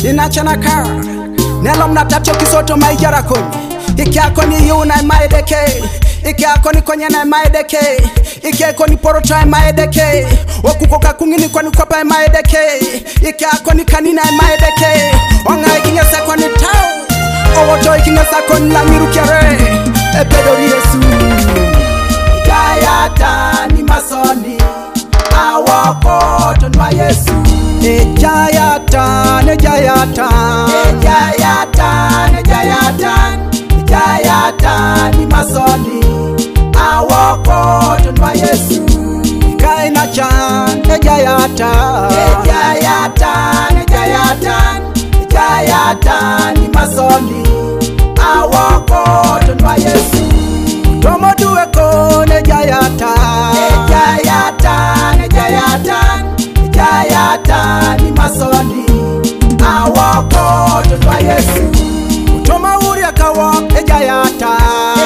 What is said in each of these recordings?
inachana ka nelo mnatacho kisoto maijara koni iki akoni yuna maedeke iki akoni konye na maedeke iki akoni porota maedeke okukoka kungini kwani kopa maedeke iki akoni kanina maedeke onga ikingesa kwani tau owoto ikingesa koni la mirukere epedori Yesu jayata ni masoni awako tonwa Yesu jayata ne jayata jayata ne jayata jayata ni masoni awako tonwa Yesu kaina cha ne jayata jayata ne jayata jayata ni masoni awako tonwa Yesu tomo dueko ne jayata jayata ne jayata jayata ni masoni awako tonwa Yesu toma uri akawa jayata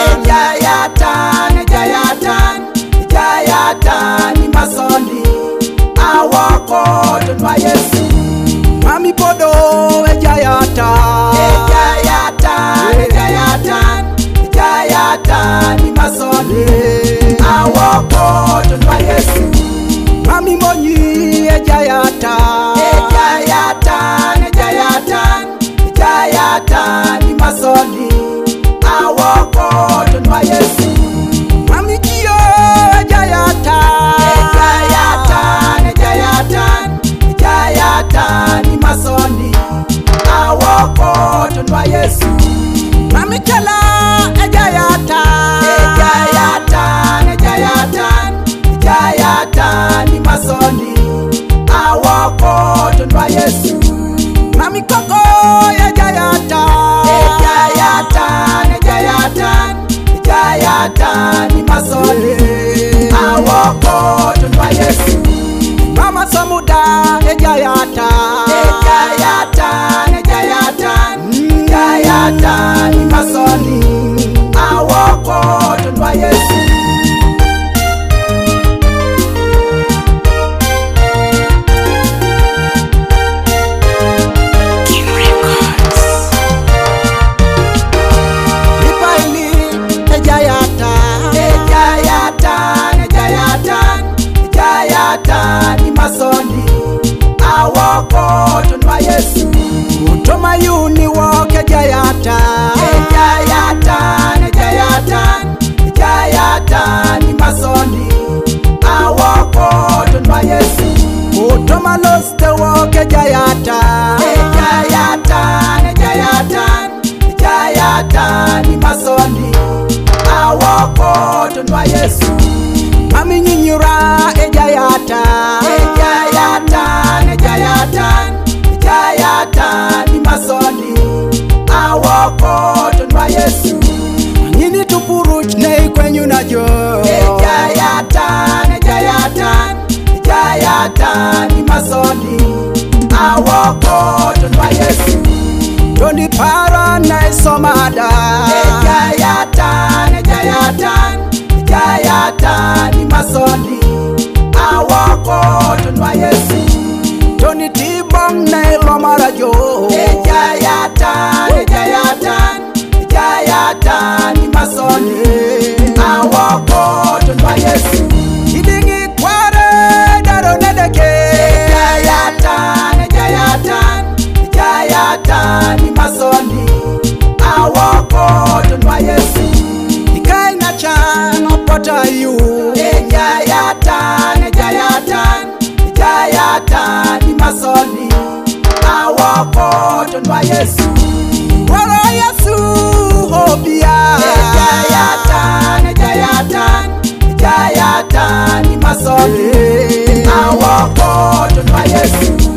jayata ne jayata jayata ni masoni awako tonwa Yesu mami podo jayata jayata ne jayata jayata ni masoni awako tonwa Yesu mami monyi jayata jayata ne jayata jayata ni masoni awako tonwa Yesu mami kio jayata jayata ne jayata jayata ni masoni awako tonwa Yesu mami chala jayata jayata ne jayata jayata ni masoni awako tonwa Yesu mami koko jayata jayata ne jayata jayata ni masoni awako tonwa Yesu mama samuda jayata jayata ne jayata jayata ni masoni awako tonwa Yesu ni masoni awako tonwa Yesu utoma yuni woke jayata jayata ne jayata jayata ni masoni awako tonwa Yesu utoma loste woke jayata jayata ne jayata jayata ni masoni awako tonwa Yesu mami nyinyura jayata jayata ne jayata jayata ni masoni awako tonwa Yesu nyini tupuruch ne kwenyu najo jayata ne jayata jayata ni masoni awako tonwa Yesu toni para na somada jayata ne jayata jayata ni masoni awako tonwa Yesu toni tibong na ilomarajo jayata ne jayata jayata ni masoni awako tonwa Yesu idingi kware daro nedeke jayata ne jayata jayata ni masoni awako tonwa Yesu ikaina chano pota yu jayata ne jayata jayata ni masoni awako tonwa Yesu wala Yesu hobia jayata ne jayata jayata ni masoni awako tonwa Yesu